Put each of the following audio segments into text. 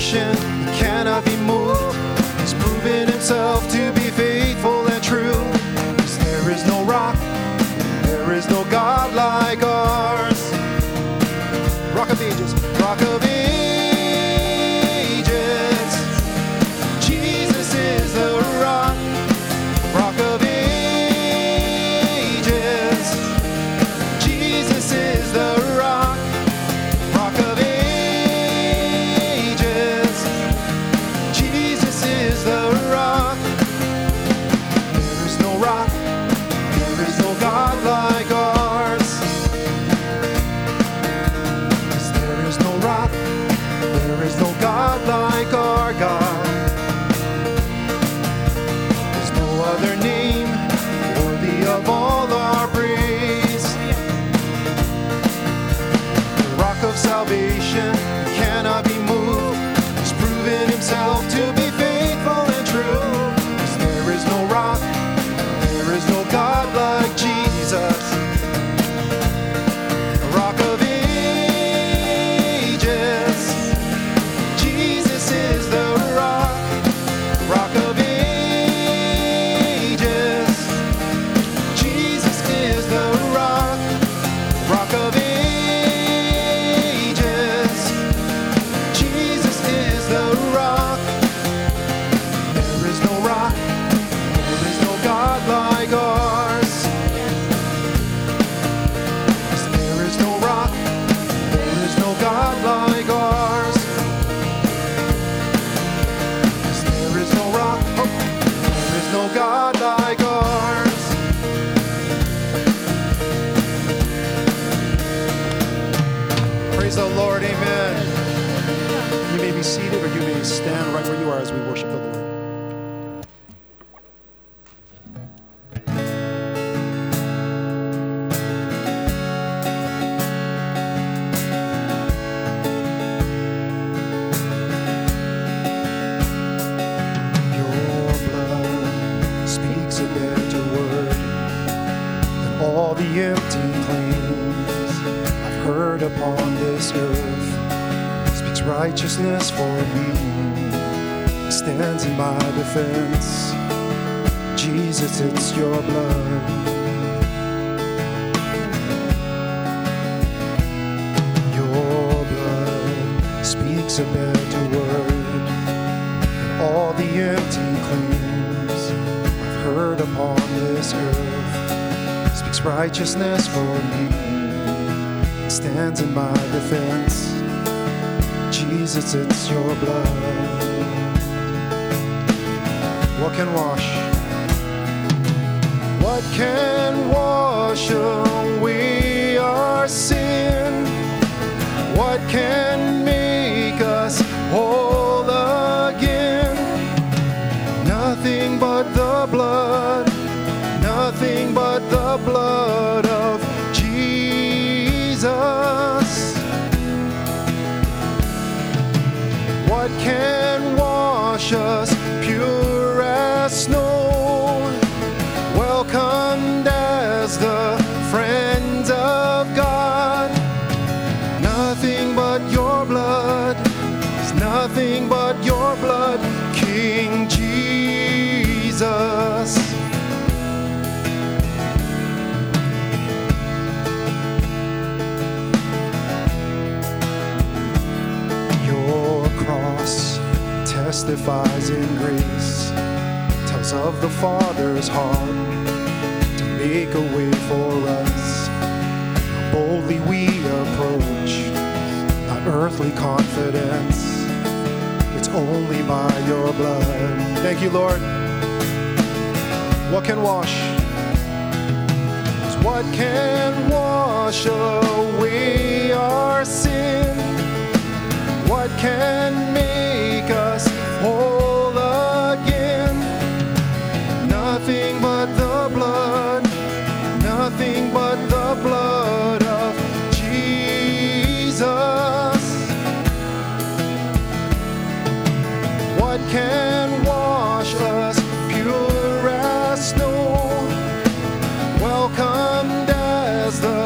salvation, he cannot be moved. He's proven himself to be faithful and true. 'Cause there is no rock, there is no God like ours. Rock of Ages, Rock of Ages, Jesus is the rock. Rock of Ages, Jesus is the rock. Rock of Ages, Jesus is the rock. There is no rock, there is no God like ours. 'Cause there is no rock, there is no God like our God. There's no other name worthy of all our praise. The rock of salvation cannot be moved. He's proven himself to be faithful and true. 'Cause there is no rock, there is no God like Jesus. The Rock of Ages, Jesus is the rock. Rock of Ages, Jesus is the rock. Rock of Ages, Jesus is the rock. There is no rock, there is no God like ours. 'Cause there is no rock, there is no God like ours. 'Cause there is no rock, oh, there is no God like ours. Praise the Lord, amen. You may be seated or you may stand right where you are as we worship the Lord. Your blood speaks a better word than all the empty claims I've heard upon this earth. Speaks righteousness for me, stands in my defense. Jesus, it's your blood. Your blood speaks a better word than all the empty claims I've heard upon this earth. Speaks righteousness for me, stands in my defense. Jesus, it's your blood. What can wash? What can wash away our sin? What can make us whole again? Nothing but the blood, nothing but the blood of Jesus. What can wash us pure as snow? Welcomed as the friends of God. Nothing but your blood, it's nothing but your blood, King Jesus. Testifies in grace, tells of the Father's heart to make a way for us. Boldly we approach, not earthly confidence. It's only by your blood. Thank you, Lord. What can wash? What can wash away our sin? What can make us whole again? Nothing but the blood, nothing but the blood of Jesus. What can wash us pure as snow? Welcomed as the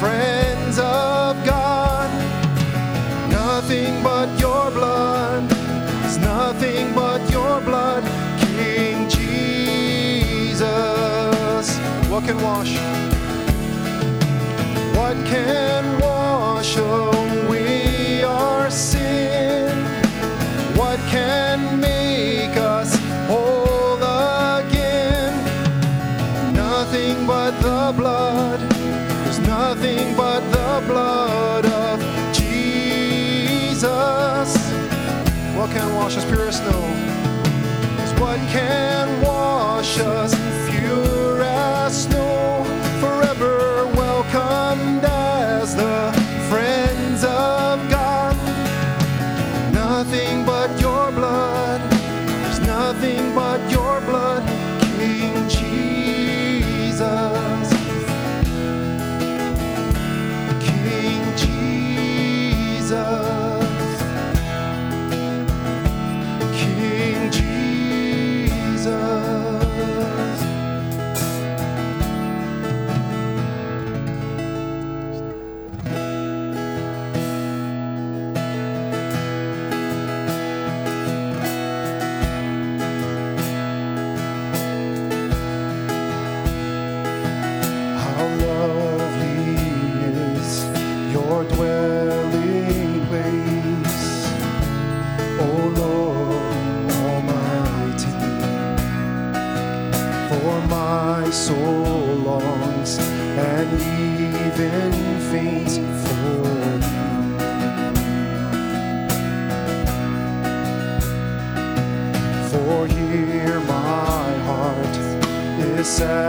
friends of God. Nothing but your blood, can wash? What can wash away our sin? What can make us whole again? Nothing but the blood. There's nothing but the blood of Jesus. What can wash us pure as snow? What can wash us pure as snow? Forever welcomed as the friends of God. Nothing but your blood. There's nothing but your blood, King Jesus. King Jesus. King Jesus. How lovely is your dwelling place, O Lord Almighty. For my soul longs and even faints for you. For here my heart is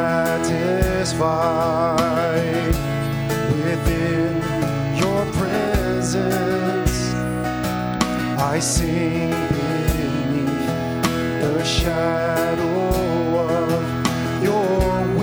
satisfied within your presence. I sing beneath the shadow of your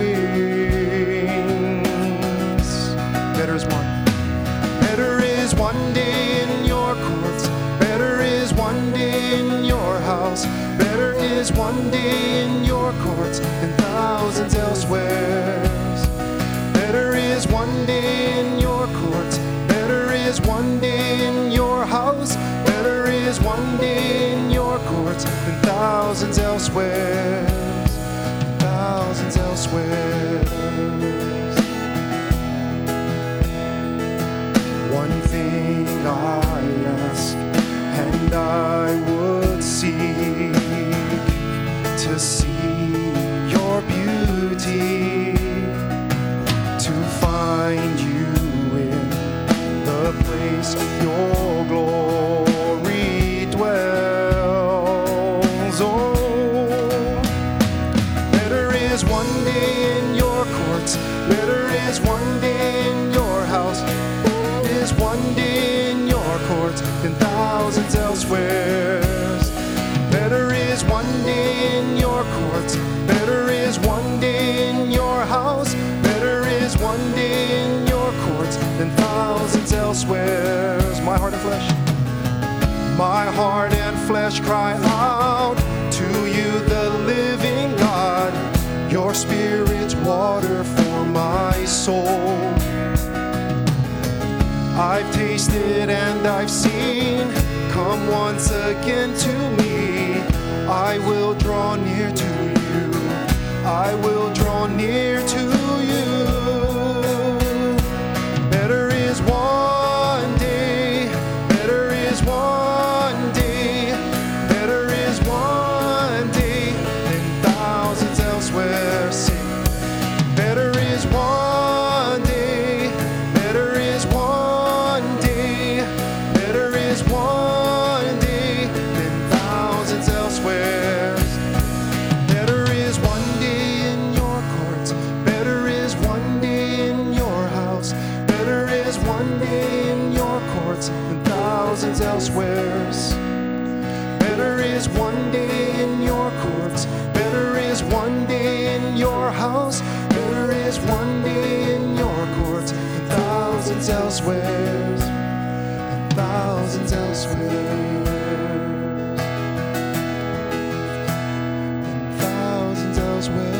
wings. Better is one. Better is one day in your courts. Better is one day in your house. Better is one day in your courts than thousands elsewhere. Better is one day in your courts. Better is one day in your house. Better is one day in your courts than thousands elsewhere. Thousands elsewhere. One thing I ask, and I would seek to see your beauty, to find you in the place your glory dwells. Oh, better is one day in your courts. Better is one day in your house. Better is one day in your courts than thousands elsewhere. Better is one day in your courts. Better is one day in your house. Better is one day in your courts than thousands elsewhere. My heart and flesh. My heart and flesh cry out to you, the living God. Your spirit's water for my soul. I've tasted and I've seen. Come once again to me. I will draw near to you. I will draw near to you. Better is one day. Better is one day. Better is one day than thousands elsewhere. Sing. Better is one day. Better is one day. Better is one day than thousands elsewhere. Better is one day in your courts. Better is one day in your house. Better is one day in your courts than thousands elsewhere. Better is one day in your courts. Better is one day in your house. Better is one day in your courts than thousands elsewhere. Thousands elsewhere. Thousands elsewhere.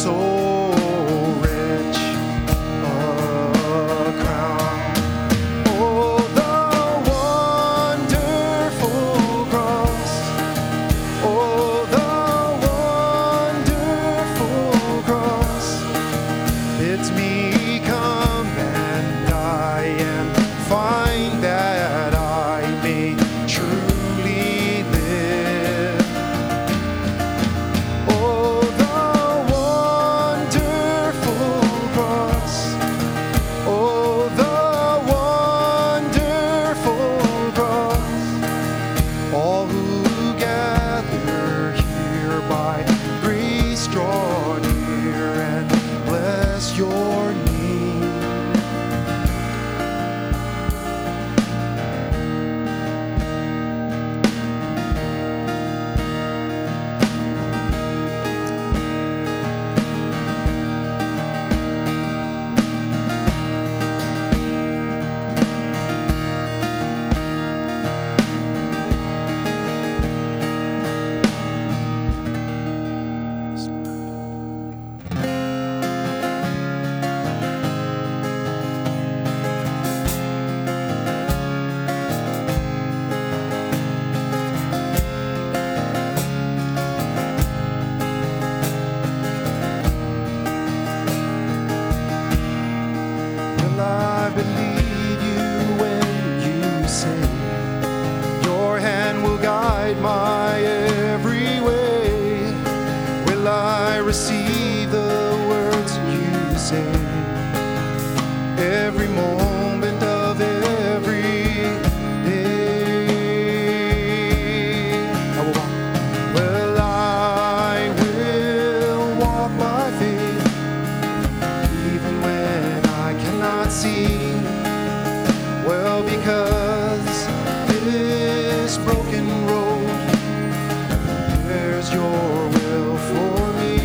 so rich a crown. Oh, the wonderful cross. Oh, the wonderful cross. Bids me come and die and find that I may truly live. Oh, the wonderful cross. Oh, the wonderful cross. All who gather here by grace draw near and bless your name. Will I believe you when you say your hand will guide my every way? Will I receive the words you say every moment of every day? I will walk. Well, I will walk by faith even when I cannot see. Well, because this broken road bears your will for me.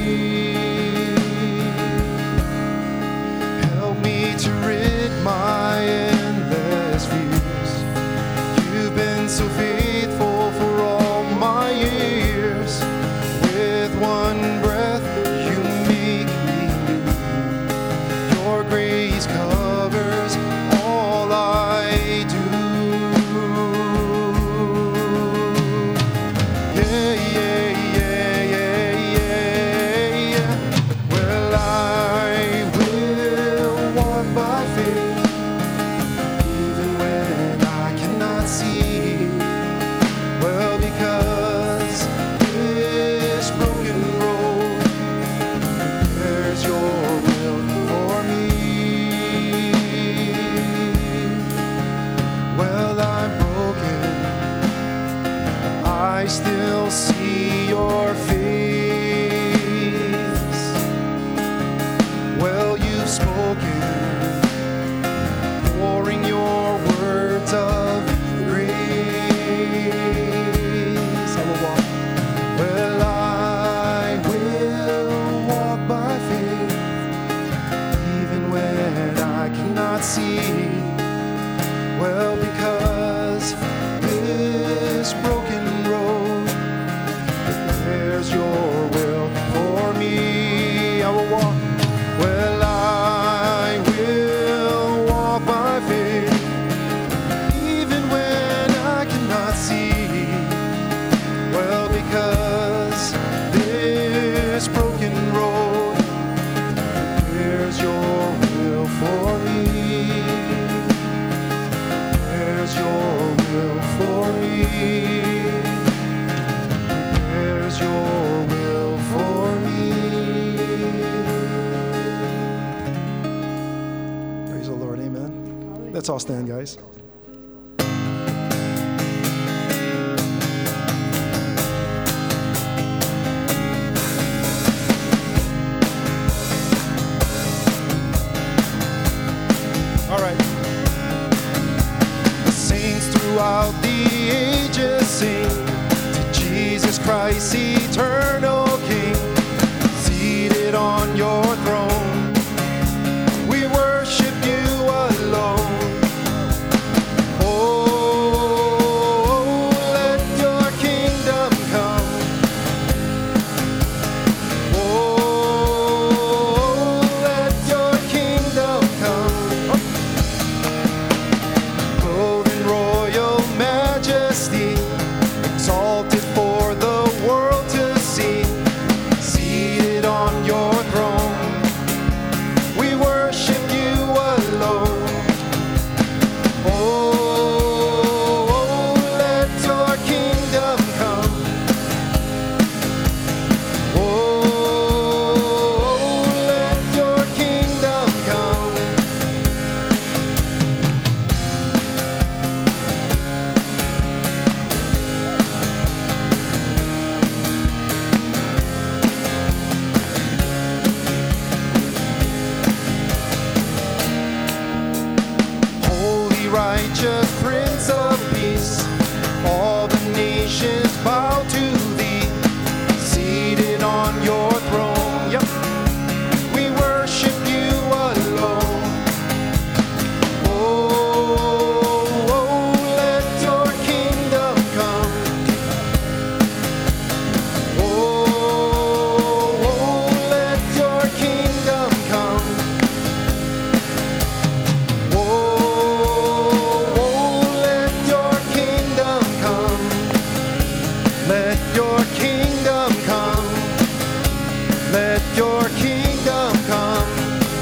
Help me to rid my endless fears. You've been so faithful for all my years. With one breath you make me new. Your grace covers all I do. Yeah, yeah, yeah, yeah, yeah, yeah. Well, I will walk by faith even when I cannot see. Well, because this broken road there's your will for me. Well, I'm broken, I still see your face. Well, you've spoken, pouring your words of grace. I will walk. Well, I will walk by faith even when I cannot see. Well, because this broken road bears your will for me. I will walk. Well, I will walk by faith even when I cannot see. Well, because this broken road bears your will for me. Bears your will for me. Bears your will for me. Praise the Lord. Amen. Let's all stand, guys. All right. The saints throughout the ages sing to Jesus Christ, eternal King, seated on your throne. We worship you alone. Oh, let your kingdom come. Oh, let your kingdom come.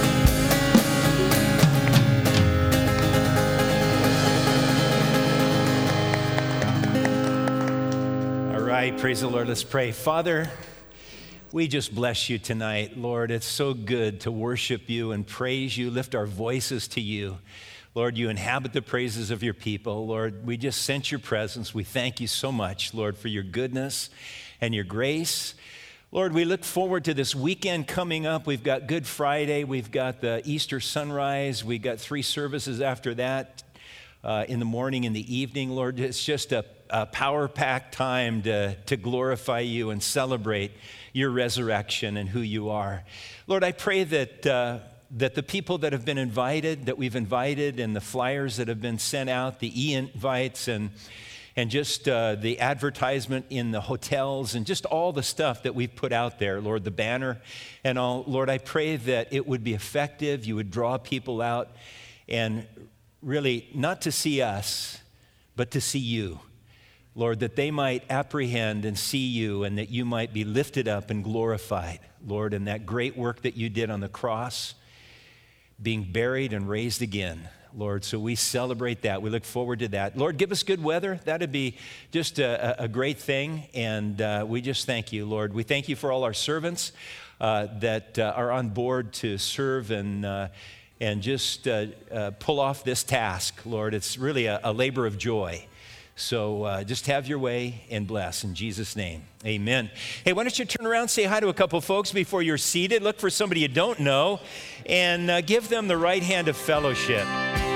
All right, praise the Lord. Let's pray. Father, we just bless you tonight, Lord. It's so good to worship you and praise you, lift our voices to you. Lord, you inhabit the praises of your people. Lord, we just sense your presence. We thank you so much, Lord, for your goodness and your grace. Lord, we look forward to this weekend coming up. We've got Good Friday. We've got the Easter sunrise. We've got 3 services after that, in the morning and the evening. Lord, it's just a power-packed time to glorify you and celebrate your resurrection and who you are. Lord, I pray that the people that have been invited, that we've invited, and the flyers that have been sent out, the e-invites and just the advertisement in the hotels and just all the stuff that we've put out there, Lord, the banner and all. Lord, I pray that it would be effective. You would draw people out and really not to see us, but to see you. Lord, that they might apprehend and see you and that you might be lifted up and glorified, Lord, in that great work that you did on the cross, being buried and raised again, Lord. So we celebrate that. We look forward to that. Lord, give us good weather. That'd be just a great thing. And we just thank you, Lord. We thank you for all our servants that are on board to serve and just pull off this task, Lord. It's really a labor of joy. So just have your way and bless in Jesus' name. Amen. Hey, why don't you turn around, say hi to a couple folks before you're seated. Look for somebody you don't know and give them the right hand of fellowship.